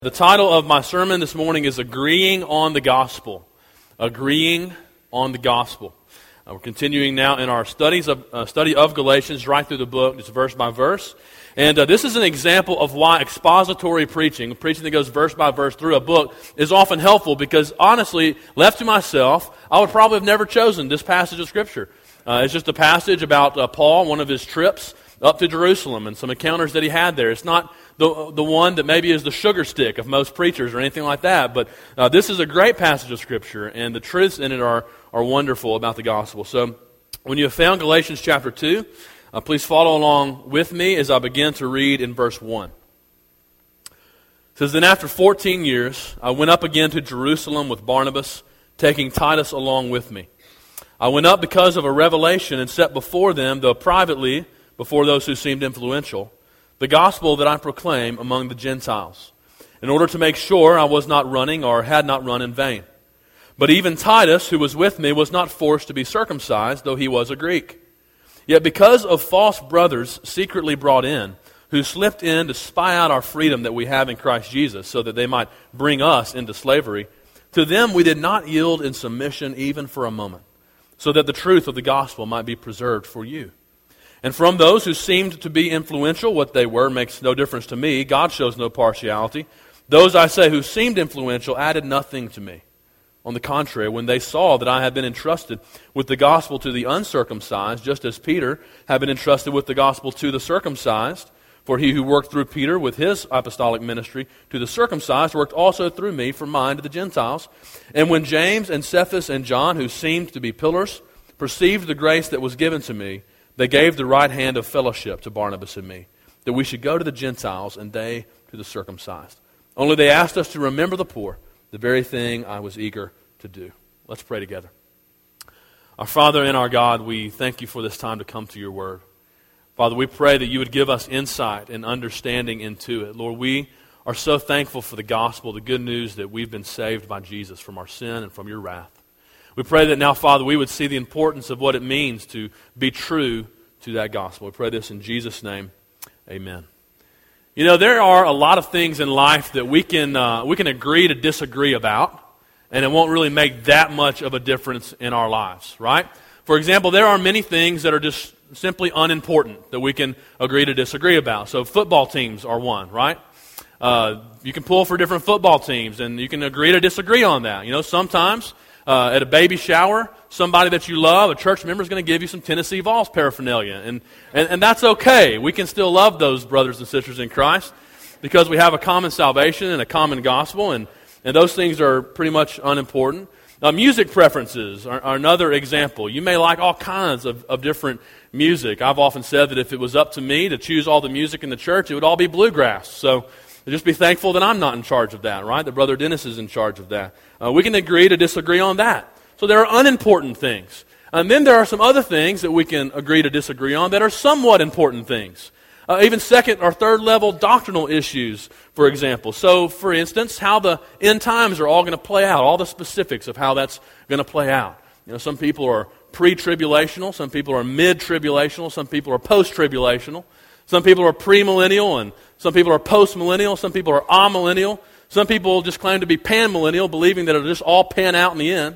The title of my sermon this morning is Agreeing on the Gospel. Agreeing on the Gospel. We're continuing now in our study of Galatians right through the book, just verse by verse. And this is an example of why expository preaching that goes verse by verse through a book, is often helpful because honestly, left to myself, I would probably have never chosen this passage of Scripture. It's just a passage about Paul, one of his trips up to Jerusalem and some encounters that he had there. It's not the one that maybe is the sugar stick of most preachers or anything like that, but this is a great passage of Scripture, and the truths in it are wonderful about the gospel. So when you have found Galatians chapter 2, please follow along with me as I begin to read in verse 1. It says, "Then after 14 years, I went up again to Jerusalem with Barnabas, taking Titus along with me. I went up because of a revelation and set before them, though privately, before those who seemed influential, the gospel that I proclaim among the Gentiles, in order to make sure I was not running or had not run in vain. But even Titus, who was with me, was not forced to be circumcised, though he was a Greek. Yet because of false brothers secretly brought in, who slipped in to spy out our freedom that we have in Christ Jesus, so that they might bring us into slavery, to them we did not yield in submission even for a moment, so that the truth of the gospel might be preserved for you. And from those who seemed to be influential, what they were makes no difference to me. God shows no partiality. Those, I say, who seemed influential added nothing to me. On the contrary, when they saw that I had been entrusted with the gospel to the uncircumcised, just as Peter had been entrusted with the gospel to the circumcised, for he who worked through Peter with his apostolic ministry to the circumcised worked also through me for mine to the Gentiles. And when James and Cephas and John, who seemed to be pillars, perceived the grace that was given to me, they gave the right hand of fellowship to Barnabas and me, that we should go to the Gentiles and they to the circumcised. Only they asked us to remember the poor, the very thing I was eager to do." Let's pray together. Our Father and our God, we thank you for this time to come to your word. Father, we pray that you would give us insight and understanding into it. Lord, we are so thankful for the gospel, the good news that we've been saved by Jesus from our sin and from your wrath. We pray that now, Father, we would see the importance of what it means to be true to that gospel. We pray this in Jesus' name. Amen. You know, there are a lot of things in life that we can agree to disagree about, and it won't really make that much of a difference in our lives, right? For example, there are many things that are just simply unimportant that we can agree to disagree about. So football teams are one, right? You can pull for different football teams, and you can agree to disagree on that. You know, sometimes at a baby shower, somebody that you love, a church member, is going to give you some Tennessee Vols paraphernalia. And that's okay. We can still love those brothers and sisters in Christ because we have a common salvation and a common gospel, and those things are pretty much unimportant. Music preferences are another example. You may like all kinds of different music. I've often said that if it was up to me to choose all the music in the church, it would all be bluegrass. So just be thankful that I'm not in charge of that, right? That Brother Dennis is in charge of that. We can agree to disagree on that. So there are unimportant things. And then there are some other things that we can agree to disagree on that are somewhat important things. Even second or third level doctrinal issues, for example. So, for instance, how the end times are all going to play out, all the specifics of how that's going to play out. You know, some people are pre-tribulational, some people are mid-tribulational, some people are post-tribulational, some people are premillennial, and some people are post-millennial, some people are amillennial, some people just claim to be pan-millennial, believing that it'll just all pan out in the end.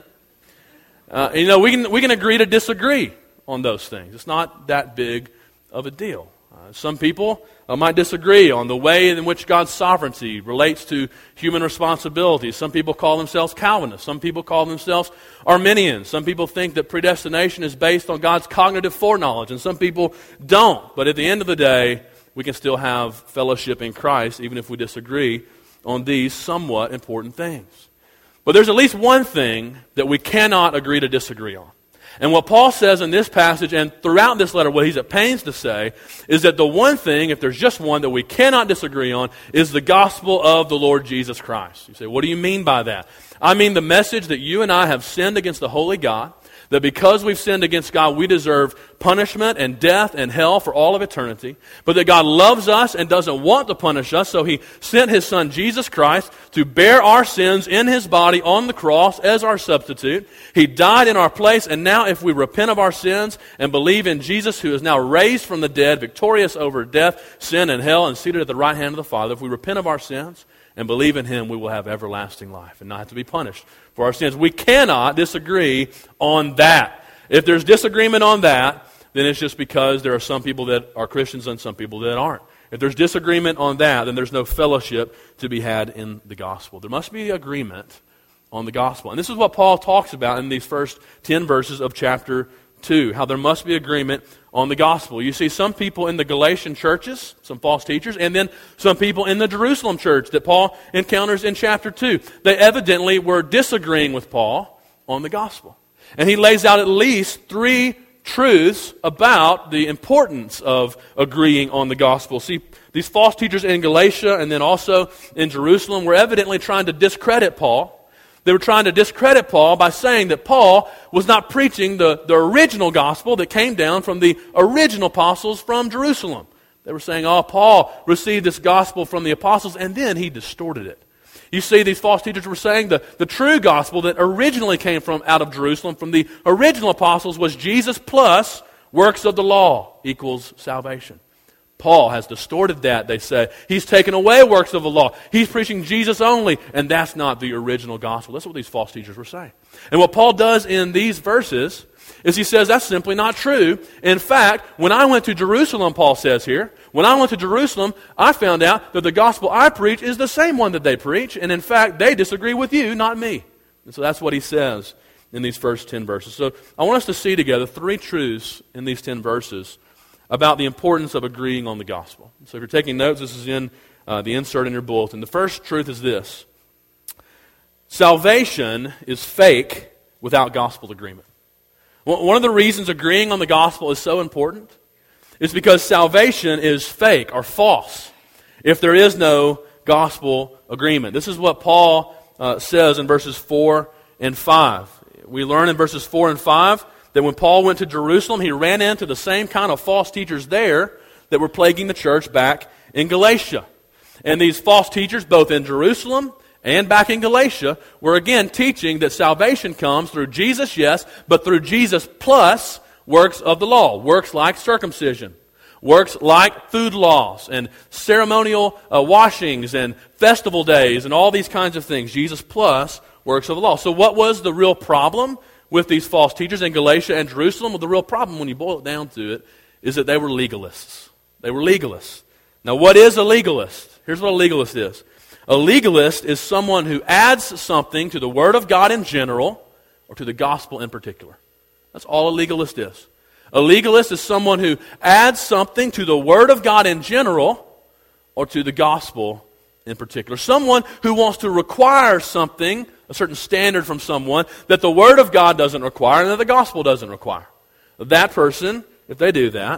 You know, we can agree to disagree on those things. It's not that big of a deal. Some people might disagree on the way in which God's sovereignty relates to human responsibility. Some people call themselves Calvinists. Some people call themselves Arminians. Some people think that predestination is based on God's cognitive foreknowledge, and some people don't. But at the end of the day, we can still have fellowship in Christ, even if we disagree on these somewhat important things. But there's at least one thing that we cannot agree to disagree on. And what Paul says in this passage and throughout this letter, what he's at pains to say, is that the one thing, if there's just one that we cannot disagree on, is the gospel of the Lord Jesus Christ. You say, what do you mean by that? I mean the message that you and I have sinned against the holy God, that because we've sinned against God, we deserve punishment and death and hell for all of eternity, but that God loves us and doesn't want to punish us, so He sent His Son Jesus Christ to bear our sins in His body on the cross as our substitute. He died in our place, and now if we repent of our sins and believe in Jesus, who is now raised from the dead, victorious over death, sin, and hell, and seated at the right hand of the Father, if we repent of our sins and believe in him, we will have everlasting life and not have to be punished for our sins. We cannot disagree on that. If there's disagreement on that, then it's just because there are some people that are Christians and some people that aren't. If there's disagreement on that, then there's no fellowship to be had in the gospel. There must be agreement on the gospel. And this is what Paul talks about in these first 10 verses of chapter 2, how there must be agreement on the gospel. You see some people in the Galatian churches, some false teachers, and then some people in the Jerusalem church that Paul encounters in chapter 2. They evidently were disagreeing with Paul on the gospel. And he lays out at least 3 truths about the importance of agreeing on the gospel. See, these false teachers in Galatia and then also in Jerusalem were evidently trying to discredit Paul. They were trying to discredit Paul by saying that Paul was not preaching the original gospel that came down from the original apostles from Jerusalem. They were saying, Paul received this gospel from the apostles and then he distorted it. You see, these false teachers were saying the true gospel that originally came from out of Jerusalem, from the original apostles, was Jesus plus works of the law equals salvation. Paul has distorted that, they say. He's taken away works of the law. He's preaching Jesus only, and that's not the original gospel. That's what these false teachers were saying. And what Paul does in these verses is he says that's simply not true. In fact, when I went to Jerusalem, Paul says here, when I went to Jerusalem, I found out that the gospel I preach is the same one that they preach, and in fact, they disagree with you, not me. And so that's what he says in these first 10 verses. So I want us to see together 3 truths in these 10 verses about the importance of agreeing on the gospel. So if you're taking notes, this is in the insert in your bulletin. The first truth is this: salvation is fake without gospel agreement. One of the reasons agreeing on the gospel is so important is because salvation is fake or false if there is no gospel agreement. This is what Paul says in verses 4 and 5. We learn in verses 4 and 5 that when Paul went to Jerusalem, he ran into the same kind of false teachers there that were plaguing the church back in Galatia. And these false teachers, both in Jerusalem and back in Galatia, were again teaching that salvation comes through Jesus, yes, but through Jesus plus works of the law. Works like circumcision. Works like food laws and ceremonial washings and festival days and all these kinds of things. Jesus plus works of the law. So what was the real problem with these false teachers in Galatia and Jerusalem? Well, the real problem, when you boil it down to it, is that they were legalists. They were legalists. Now, what is a legalist? Here's what a legalist is. A legalist is someone who adds something to the Word of God in general or to the gospel in particular. That's all a legalist is. A legalist is someone who adds something to the Word of God in general or to the gospel in particular. Someone who wants to require something, a certain standard from someone, that the Word of God doesn't require and that the gospel doesn't require. That person, if they do that,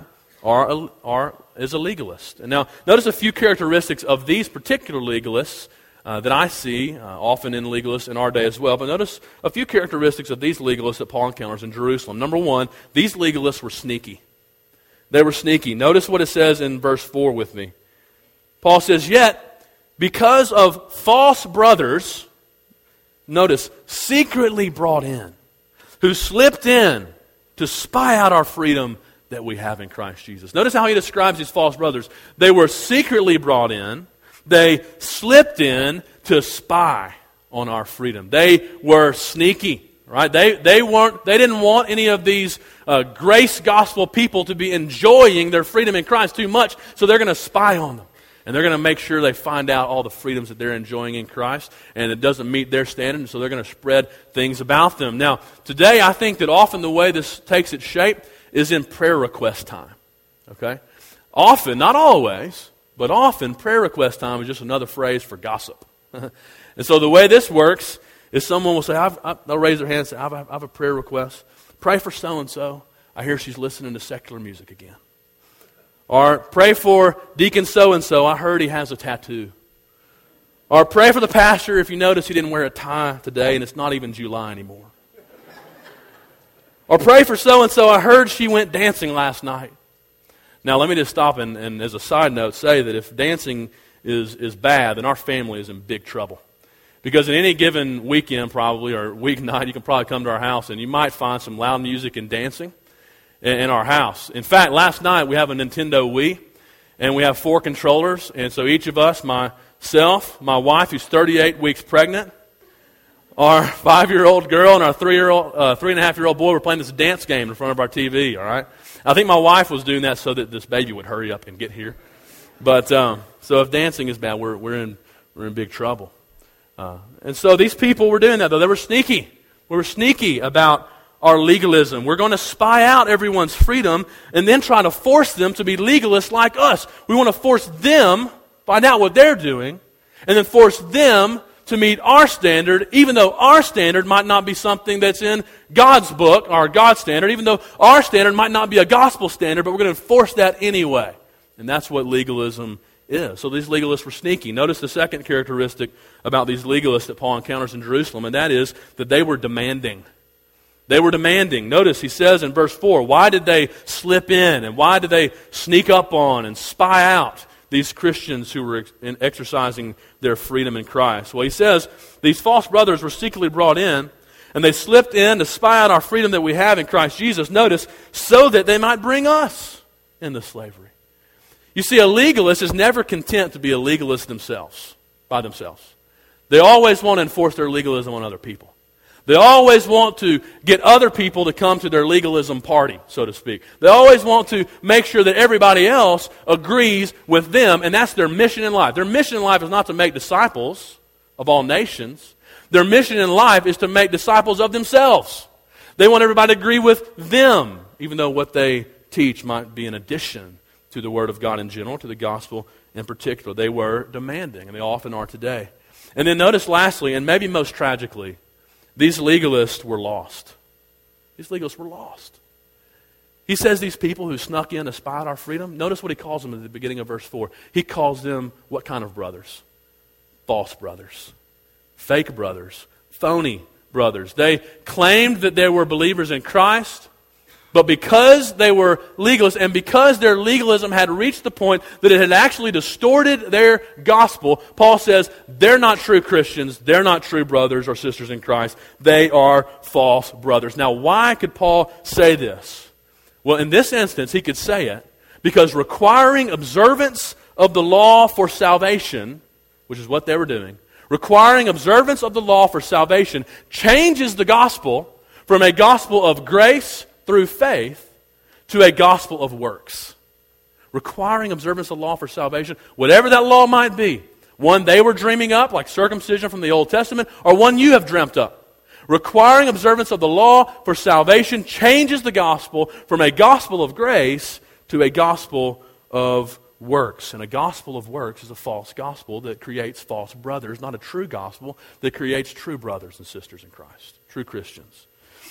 is a legalist. And now, notice a few characteristics of these particular legalists that I see often in legalists in our day as well. But notice a few characteristics of these legalists that Paul encounters in Jerusalem. Number one, these legalists were sneaky. They were sneaky. Notice what it says in verse 4 with me. Paul says, "Yet, because of false brothers," notice, secretly brought in, who slipped in to spy out our freedom that we have in Christ Jesus. Notice how he describes these false brothers. They were secretly brought in. They slipped in to spy on our freedom. They were sneaky, right? They didn't want any of these grace gospel people to be enjoying their freedom in Christ too much, so they're going to spy on them. And they're going to make sure they find out all the freedoms that they're enjoying in Christ, and it doesn't meet their standard, so they're going to spread things about them. Now, today I think that often the way this takes its shape is in prayer request time. Okay? Often, not always, but often prayer request time is just another phrase for gossip. And so the way this works is someone will say, they'll raise their hand and say, I have a prayer request. Pray for so-and-so. I hear she's listening to secular music again. Or pray for Deacon so-and-so. I heard he has a tattoo. Or pray for the pastor if you notice he didn't wear a tie today and it's not even July anymore. Or pray for so-and-so. I heard she went dancing last night. Now let me just stop and as a side note say that if dancing is bad, then our family is in big trouble. Because in any given weekend probably or weeknight you can probably come to our house and you might find some loud music and dancing in our house. In fact, last night we have a Nintendo Wii, and we have 4 controllers, and so each of us, my myself, my wife who's 38 weeks pregnant, our 5-year-old girl, and our 3.5-year-old boy were playing this dance game in front of our TV, all right? I think my wife was doing that so that this baby would hurry up and get here. But so if dancing is bad, we're in big trouble. And so these people were doing that, though. They were sneaky. We were sneaky about our legalism. We're going to spy out everyone's freedom and then try to force them to be legalists like us. We want to force them, find out what they're doing, and then force them to meet our standard, even though our standard might not be something that's in God's book, or God's standard, even though our standard might not be a gospel standard, but we're going to enforce that anyway. And that's what legalism is. So these legalists were sneaky. Notice the second characteristic about these legalists that Paul encounters in Jerusalem, and that is that they were demanding. They were demanding. Notice he says in verse 4, why did they slip in and why did they sneak up on and spy out these Christians who were exercising their freedom in Christ? Well, he says these false brothers were secretly brought in and they slipped in to spy out our freedom that we have in Christ Jesus, notice, so that they might bring us into slavery. You see, a legalist is never content to be a legalist by themselves. They always want to enforce their legalism on other people. They always want to get other people to come to their legalism party, so to speak. They always want to make sure that everybody else agrees with them, and that's their mission in life. Their mission in life is not to make disciples of all nations. Their mission in life is to make disciples of themselves. They want everybody to agree with them, even though what they teach might be an addition to the Word of God in general, to the gospel in particular. They were demanding, and they often are today. And then notice lastly, and maybe most tragically, these legalists were lost. These legalists were lost. He says these people who snuck in to spy out our freedom, notice what he calls them at the beginning of verse 4. He calls them what kind of brothers? False brothers. Fake brothers. Phony brothers. They claimed that they were believers in Christ, but because they were legalists and because their legalism had reached the point that it had actually distorted their gospel, Paul says they're not true Christians, they're not true brothers or sisters in Christ, they are false brothers. Now, why could Paul say this? Well, in this instance, he could say it because requiring observance of the law for salvation, which is what they were doing, requiring observance of the law for salvation changes the gospel from a gospel of grace through faith to a gospel of works. Requiring observance of law for salvation, whatever that law might be, one they were dreaming up, like circumcision from the Old Testament, or one you have dreamt up. Requiring observance of the law for salvation changes the gospel from a gospel of grace to a gospel of works. And a gospel of works is a false gospel that creates false brothers, not a true gospel that creates true brothers and sisters in Christ, true Christians.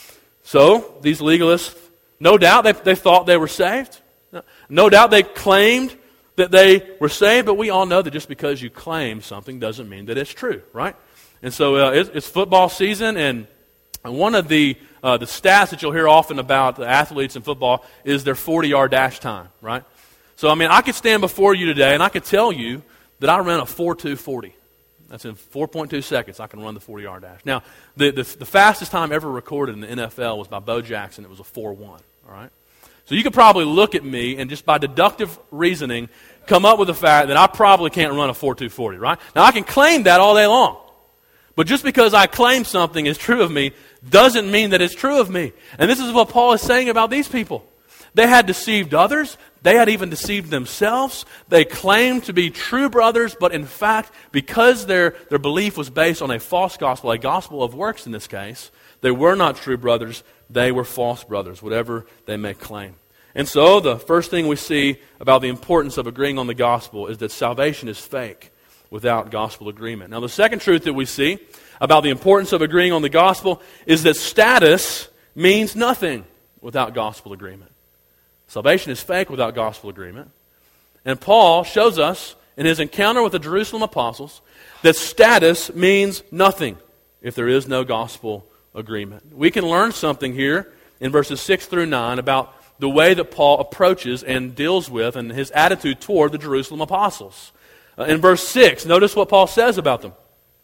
So, these legalists, no doubt they thought they were saved. No doubt they claimed that they were saved, but we all know that just because you claim something doesn't mean that it's true, right? And so it's football season, and one of the stats that you'll hear often about the athletes in football is their 40-yard dash time, right? So, I mean, I could stand before you today, and I could tell you that I ran a 4.240. That's in 4.2 seconds I can run the 40-yard dash. Now, the fastest time ever recorded in the NFL was by Bo Jackson. It was a 4.1, all right? So you could probably look at me and just by deductive reasoning come up with the fact that I probably can't run a 4.240, right? Now, I can claim that all day long. But just because I claim something is true of me doesn't mean that it's true of me. And this is what Paul is saying about these people. They had deceived others. They had even deceived themselves. They claimed to be true brothers, but in fact, because their belief was based on a false gospel, a gospel of works in this case, they were not true brothers. They were false brothers, whatever they may claim. And so the first thing we see about the importance of agreeing on the gospel is that salvation is fake without gospel agreement. Now, the second truth that we see about the importance of agreeing on the gospel is that status means nothing without gospel agreement. Salvation is fake without gospel agreement. And Paul shows us in his encounter with the Jerusalem apostles that status means nothing if there is no gospel agreement. We can learn something here in verses 6 through 9 about the way that Paul approaches and deals with and his attitude toward the Jerusalem apostles. In verse 6, notice what Paul says about them.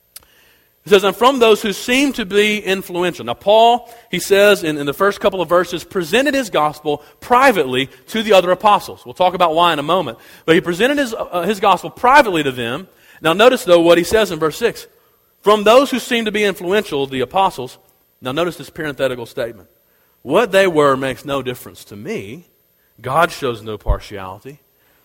He says, and from those who seem to be influential. Now, Paul, he says in the first couple of verses, presented his gospel privately to the other apostles. We'll talk about why in a moment. But he presented his gospel privately to them. Now notice, though, what he says in verse 6. From those who seem to be influential, the apostles, now notice this parenthetical statement. What they were makes no difference to me. God shows no partiality.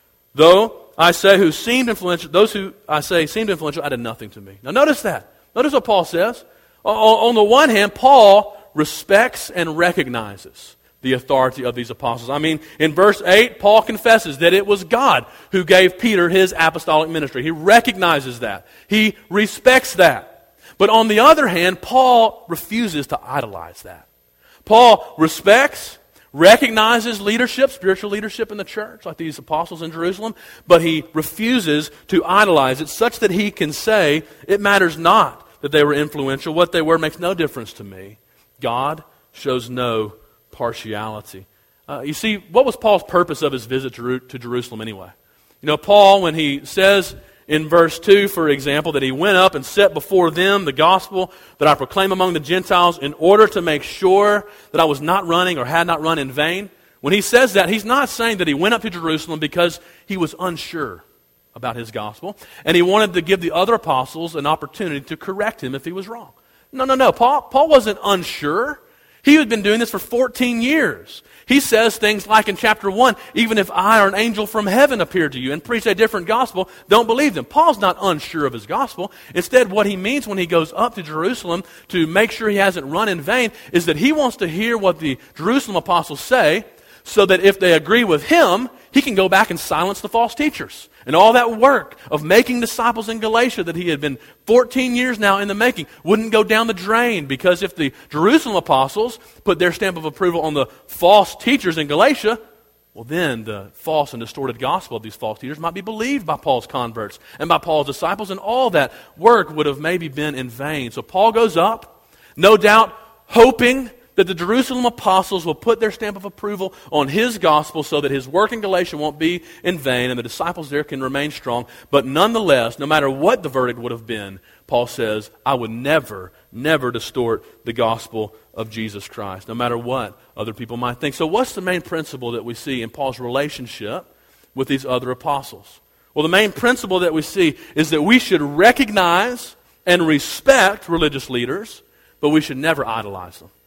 Though I say who seemed influential, those who I say seemed influential added nothing to me. Now notice that. Notice what Paul says. On the one hand, Paul respects and recognizes the authority of these apostles. I mean, in verse 8, Paul confesses that it was God who gave Peter his apostolic ministry. He recognizes that. He respects that. But on the other hand, Paul refuses to idolize that. Paul respects, recognizes leadership, spiritual leadership in the church, like these apostles in Jerusalem, but he refuses to idolize it such that he can say, it matters not that they were influential. What they were makes no difference to me. God shows no partiality. You see, what was Paul's purpose of his visit to Jerusalem anyway? You know, Paul, when he says in verse 2, for example, that he went up and set before them the gospel that I proclaim among the Gentiles in order to make sure that I was not running or had not run in vain. When he says that, he's not saying that he went up to Jerusalem because he was unsure about his gospel, and he wanted to give the other apostles an opportunity to correct him if he was wrong. No. Paul wasn't unsure. He had been doing this for 14 years. He says things like in chapter 1, even if I or an angel from heaven appeared to you and preach a different gospel, don't believe them. Paul's not unsure of his gospel. Instead, what he means when he goes up to Jerusalem to make sure he hasn't run in vain is that he wants to hear what the Jerusalem apostles say, so that if they agree with him, he can go back and silence the false teachers. And all that work of making disciples in Galatia that he had been 14 years now in the making wouldn't go down the drain, because if the Jerusalem apostles put their stamp of approval on the false teachers in Galatia, well then the false and distorted gospel of these false teachers might be believed by Paul's converts and by Paul's disciples, and all that work would have maybe been in vain. So Paul goes up, no doubt hoping that the Jerusalem apostles will put their stamp of approval on his gospel so that his work in Galatia won't be in vain and the disciples there can remain strong. But nonetheless, no matter what the verdict would have been, Paul says, I would never distort the gospel of Jesus Christ, no matter what other people might think. So what's the main principle that we see in Paul's relationship with these other apostles? Well, the main principle that we see is that we should recognize and respect religious leaders, but we should never idolize them.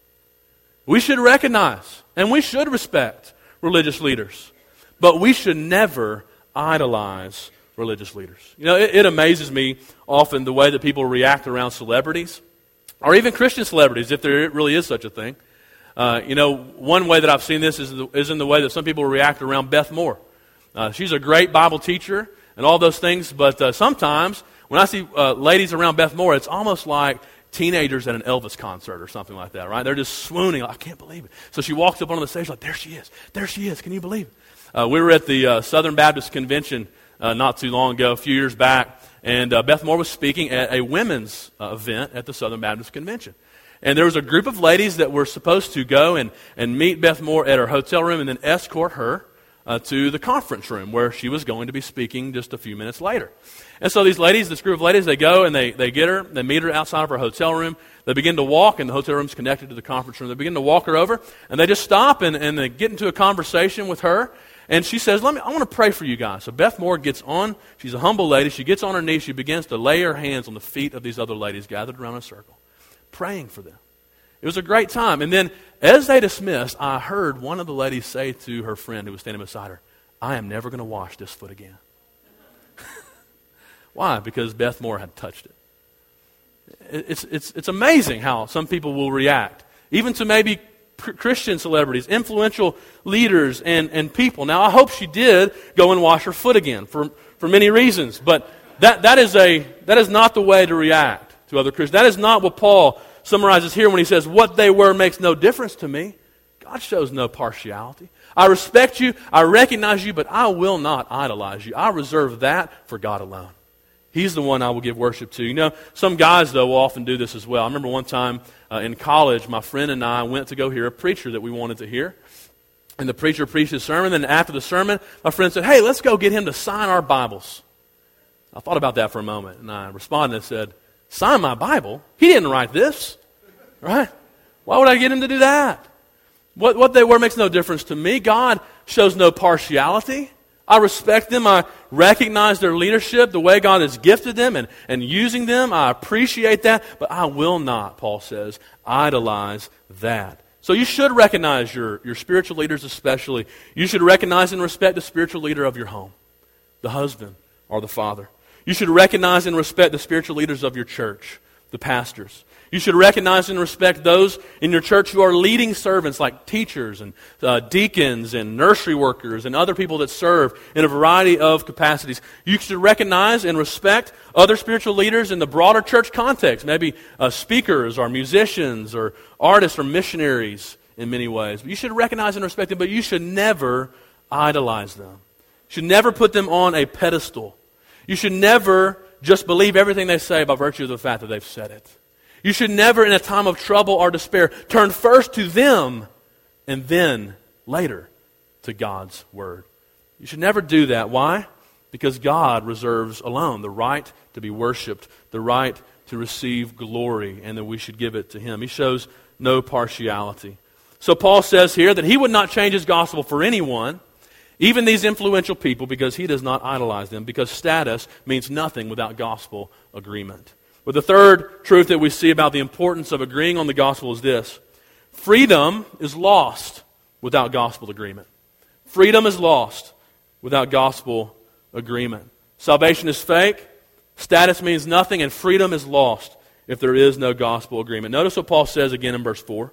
We should recognize and we should respect religious leaders, but we should never idolize religious leaders. You know, it amazes me often the way that people react around celebrities, or even Christian celebrities, if there really is such a thing. You know, one way that I've seen this is in the way that some people react around Beth Moore. She's a great Bible teacher and all those things, but sometimes when I see ladies around Beth Moore, it's almost like teenagers at an Elvis concert or something like that, right? They're just swooning. I can't believe it. So she walks up on the stage like, there she is. Can you believe it? We were at the Southern Baptist Convention not too long ago, a few years back, and Beth Moore was speaking at a women's event at the Southern Baptist Convention. And there was a group of ladies that were supposed to go and meet Beth Moore at her hotel room and then escort her to the conference room where she was going to be speaking just a few minutes later. And so these ladies, this group of ladies, they go and they get her, they meet her outside of her hotel room. They begin to walk, and the hotel room's connected to the conference room. They begin to walk her over, and they just stop and they get into a conversation with her. And she says, I want to pray for you guys. So Beth Moore gets on, she's a humble lady, she gets on her knees, she begins to lay her hands on the feet of these other ladies gathered around a circle, praying for them. It was a great time. And then as they dismissed, I heard one of the ladies say to her friend who was standing beside her, I am never going to wash this foot again. Why? Because Beth Moore had touched it. It's amazing how some people will react, even to maybe Christian celebrities, influential leaders and people. Now, I hope she did go and wash her foot again for many reasons, but that is not the way to react to other Christians. That is not what Paul summarizes here when he says, what they were makes no difference to me. God shows no partiality. I respect you, I recognize you, but I will not idolize you. I reserve that for God alone. He's the one I will give worship to. You know, some guys, though, will often do this as well. I remember one time in college, my friend and I went to go hear a preacher that we wanted to hear. And the preacher preached his sermon. Then after the sermon, my friend said, hey, let's go get him to sign our Bibles. I thought about that for a moment, and I responded and said, sign my Bible? He didn't write this, right? Why would I get him to do that? What they were makes no difference to me. God shows no partiality. I respect them. I recognize their leadership, the way God has gifted them and using them. I appreciate that. But I will not, Paul says, idolize that. So you should recognize your spiritual leaders especially. You should recognize and respect the spiritual leader of your home, the husband or the father. You should recognize and respect the spiritual leaders of your church, the pastors. You should recognize and respect those in your church who are leading servants like teachers and deacons and nursery workers and other people that serve in a variety of capacities. You should recognize and respect other spiritual leaders in the broader church context, maybe speakers or musicians or artists or missionaries in many ways. But you should recognize and respect them, but you should never idolize them. You should never put them on a pedestal. You should never just believe everything they say by virtue of the fact that they've said it. You should never, in a time of trouble or despair, turn first to them and then later to God's Word. You should never do that. Why? Because God reserves alone the right to be worshiped, the right to receive glory, and that we should give it to Him. He shows no partiality. So Paul says here that he would not change his gospel for anyone, even these influential people, because he does not idolize them, because status means nothing without gospel agreement. But the third truth that we see about the importance of agreeing on the gospel is this: freedom is lost without gospel agreement. Freedom is lost without gospel agreement. Salvation is fake, status means nothing, and freedom is lost if there is no gospel agreement. Notice what Paul says again in verse 4.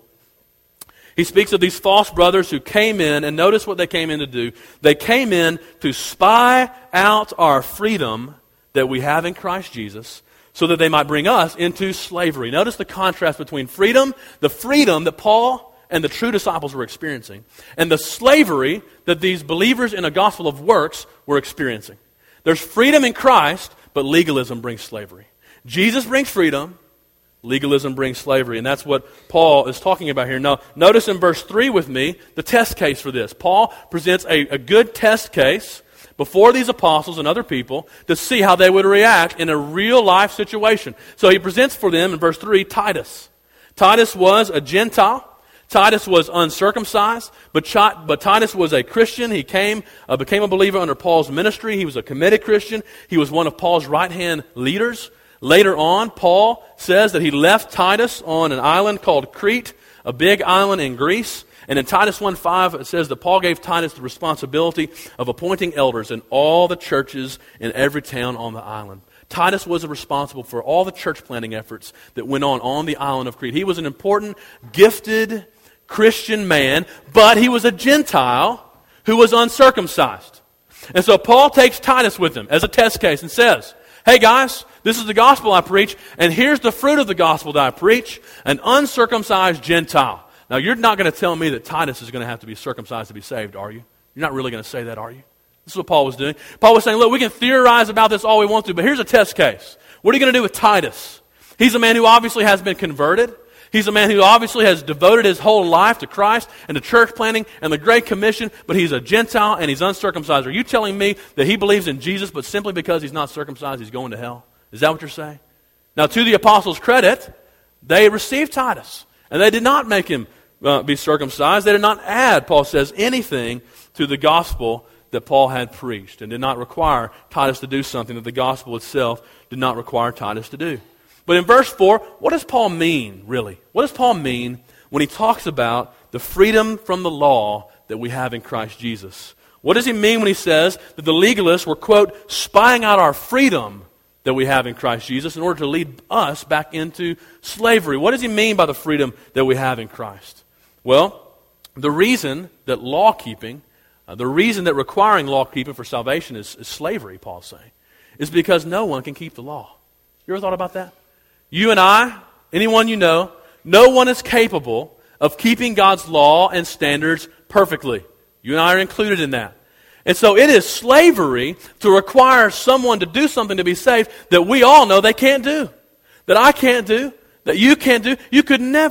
He speaks of these false brothers who came in, and notice what they came in to do. They came in to spy out our freedom that we have in Christ Jesus, so that they might bring us into slavery. Notice the contrast between freedom, the freedom that Paul and the true disciples were experiencing, and the slavery that these believers in a gospel of works were experiencing. There's freedom in Christ, but legalism brings slavery. Jesus brings freedom, legalism brings slavery, and that's what Paul is talking about here. Now, notice in verse 3 with me, the test case for this. Paul presents a good test case before these apostles and other people to see how they would react in a real-life situation. So he presents for them, in verse 3, Titus. Titus was a Gentile. Titus was uncircumcised, but Titus was a Christian. He became a believer under Paul's ministry. He was a committed Christian. He was one of Paul's right-hand leaders. Later on, Paul says that he left Titus on an island called Crete, a big island in Greece. And in Titus 1:5, it says that Paul gave Titus the responsibility of appointing elders in all the churches in every town on the island. Titus was responsible for all the church planting efforts that went on the island of Crete. He was an important, gifted Christian man, but he was a Gentile who was uncircumcised. And so Paul takes Titus with him as a test case and says, hey guys, this is the gospel I preach, and here's the fruit of the gospel that I preach, an uncircumcised Gentile. Now, you're not going to tell me that Titus is going to have to be circumcised to be saved, are you? You're not really going to say that, are you? This is what Paul was doing. Paul was saying, look, we can theorize about this all we want to, but here's a test case. What are you going to do with Titus? He's a man who obviously has been converted. He's a man who obviously has devoted his whole life to Christ and to church planting and the Great Commission, but he's a Gentile and he's uncircumcised. Are you telling me that he believes in Jesus, but simply because he's not circumcised, he's going to hell? Is that what you're saying? Now, to the apostles' credit, they received Titus, and they did not make him be circumcised. They did not add, Paul says, anything to the gospel that Paul had preached, and did not require Titus to do something that the gospel itself did not require Titus to do. But in verse 4, what does Paul mean, really? What does Paul mean when he talks about the freedom from the law that we have in Christ Jesus? What does he mean when he says that the legalists were, quote, spying out our freedom that we have in Christ Jesus in order to lead us back into slavery? What does he mean by the freedom that we have in Christ? Well, the reason that law-keeping, the reason that requiring law-keeping for salvation is slavery, Paul's saying, is because no one can keep the law. You ever thought about that? You and I, anyone you know, no one is capable of keeping God's law and standards perfectly. You and I are included in that. And so it is slavery to require someone to do something to be saved that we all know they can't do, that I can't do, that you can't do. You could never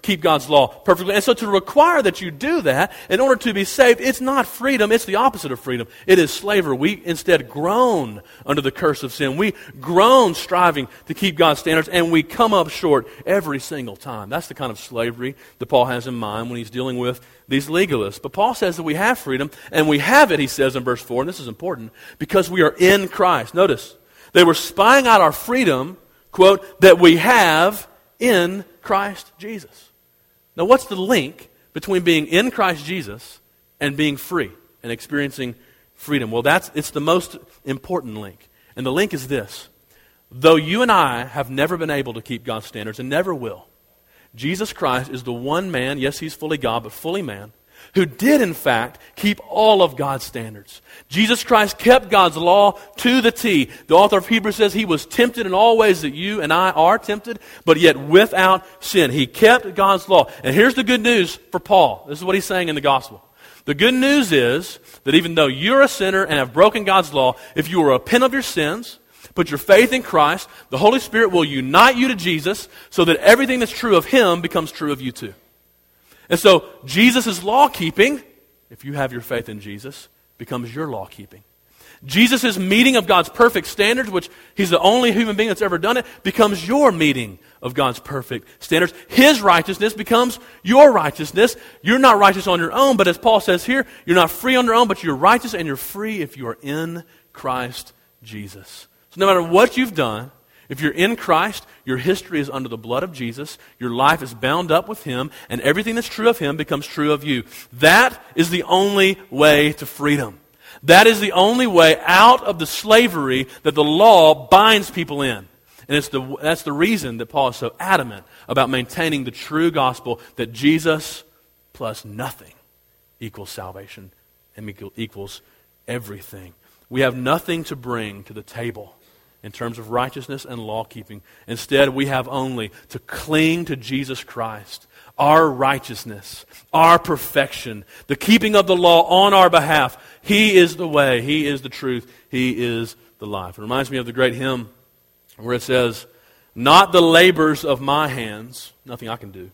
keep God's law perfectly. And so to require that you do that in order to be saved, it's not freedom, it's the opposite of freedom. It is slavery. We instead groan under the curse of sin. We groan striving to keep God's standards, and we come up short every single time. That's the kind of slavery that Paul has in mind when he's dealing with these legalists. But Paul says that we have freedom, and we have it, he says in verse 4, and this is important, because we are in Christ. Notice, they were spying out our freedom, quote, that we have in Christ Jesus. Now, what's the link between being in Christ Jesus and being free and experiencing freedom? Well, it's the most important link. And the link is this. Though you and I have never been able to keep God's standards and never will, Jesus Christ is the one man, yes, he's fully God, but fully man, who did, in fact, keep all of God's standards. Jesus Christ kept God's law to the T. The author of Hebrews says he was tempted in all ways that you and I are tempted, but yet without sin. He kept God's law. And here's the good news for Paul. This is what he's saying in the gospel. The good news is that even though you're a sinner and have broken God's law, if you will repent of your sins, put your faith in Christ, the Holy Spirit will unite you to Jesus so that everything that's true of him becomes true of you too. And so, Jesus' law-keeping, if you have your faith in Jesus, becomes your law-keeping. Jesus' meeting of God's perfect standards, which he's the only human being that's ever done it, becomes your meeting of God's perfect standards. His righteousness becomes your righteousness. You're not righteous on your own, but as Paul says here, you're not free on your own, but you're righteous and you're free if you are in Christ Jesus. So no matter what you've done, if you're in Christ, your history is under the blood of Jesus, your life is bound up with him, and everything that's true of him becomes true of you. That is the only way to freedom. That is the only way out of the slavery that the law binds people in. And that's the reason that Paul is so adamant about maintaining the true gospel that Jesus plus nothing equals salvation and equals everything. We have nothing to bring to the table in terms of righteousness and law-keeping. Instead, we have only to cling to Jesus Christ, our righteousness, our perfection, the keeping of the law on our behalf. He is the way, He is the truth, He is the life. It reminds me of the great hymn where it says, "Not the labors of my hands, nothing I can do,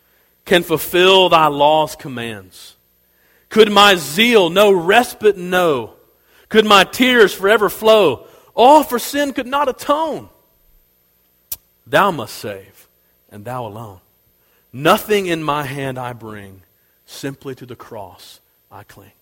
can fulfill thy law's commands. Could my zeal no respite know? Could my tears forever flow? All for sin could not atone. Thou must save, and thou alone. Nothing in my hand I bring, simply to the cross I cling."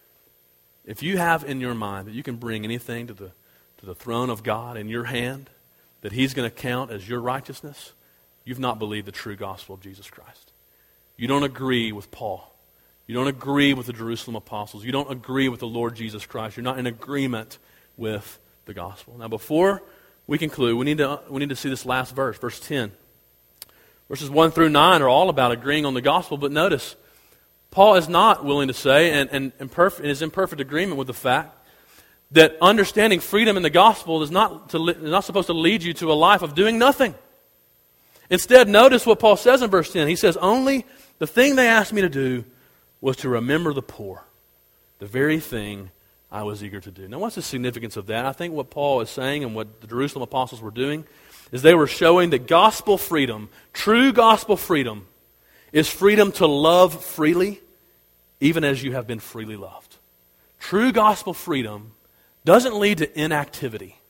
If you have in your mind that you can bring anything to the throne of God in your hand, that He's going to count as your righteousness, you've not believed the true gospel of Jesus Christ. You don't agree with Paul. You don't agree with the Jerusalem apostles. You don't agree with the Lord Jesus Christ. You're not in agreement with the gospel. Now, before we conclude, we need to see this last verse, verse 10. Verses 1 through 9 are all about agreeing on the gospel, but notice, Paul is not willing to say, and is in perfect agreement with the fact that understanding freedom in the gospel is not supposed to lead you to a life of doing nothing. Instead, notice what Paul says in verse 10. He says, "Only the thing they asked me to do was to remember the poor, the very thing I was eager to do." Now, what's the significance of that? I think what Paul is saying and what the Jerusalem apostles were doing is they were showing that gospel freedom, true gospel freedom, is freedom to love freely, even as you have been freely loved. True gospel freedom doesn't lead to inactivity.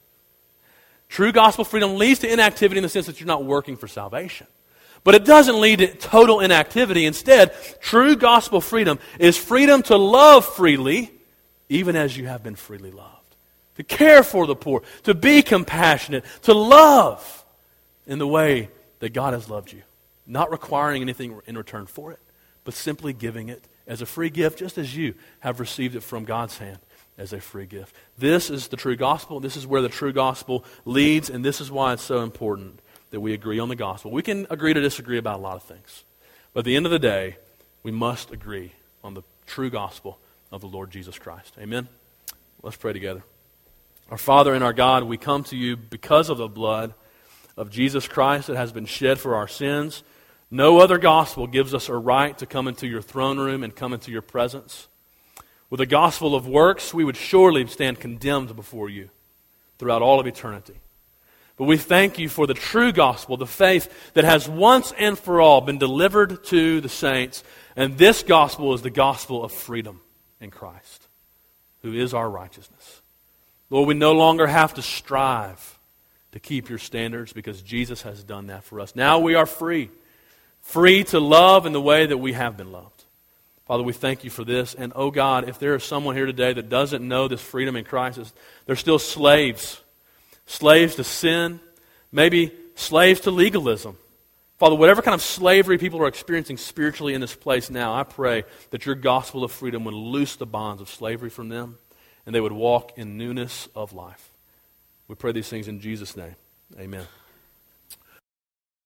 True gospel freedom leads to inactivity in the sense that you're not working for salvation. But it doesn't lead to total inactivity. Instead, true gospel freedom is freedom to love freely, even as you have been freely loved. To care for the poor, to be compassionate, to love in the way that God has loved you. Not requiring anything in return for it, but simply giving it as a free gift, just as you have received it from God's hand as a free gift. This is the true gospel. This is where the true gospel leads, and this is why it's so important that we agree on the gospel. We can agree to disagree about a lot of things, but at the end of the day, we must agree on the true gospel of the Lord Jesus Christ. Amen? Let's pray together. Our Father and our God, we come to you because of the blood of Jesus Christ that has been shed for our sins. No other gospel gives us a right to come into your throne room and come into your presence. With a gospel of works, we would surely stand condemned before you throughout all of eternity. But we thank you for the true gospel, the faith that has once and for all been delivered to the saints. And this gospel is the gospel of freedom in Christ, who is our righteousness. Lord, we no longer have to strive to keep your standards because Jesus has done that for us. Now we are free. Free to love in the way that we have been loved. Father, we thank you for this. And oh God, if there is someone here today that doesn't know this freedom in Christ, they're still slaves. Slaves to sin, maybe slaves to legalism. Father, whatever kind of slavery people are experiencing spiritually in this place now, I pray that your gospel of freedom would loose the bonds of slavery from them and they would walk in newness of life. We pray these things in Jesus' name. Amen.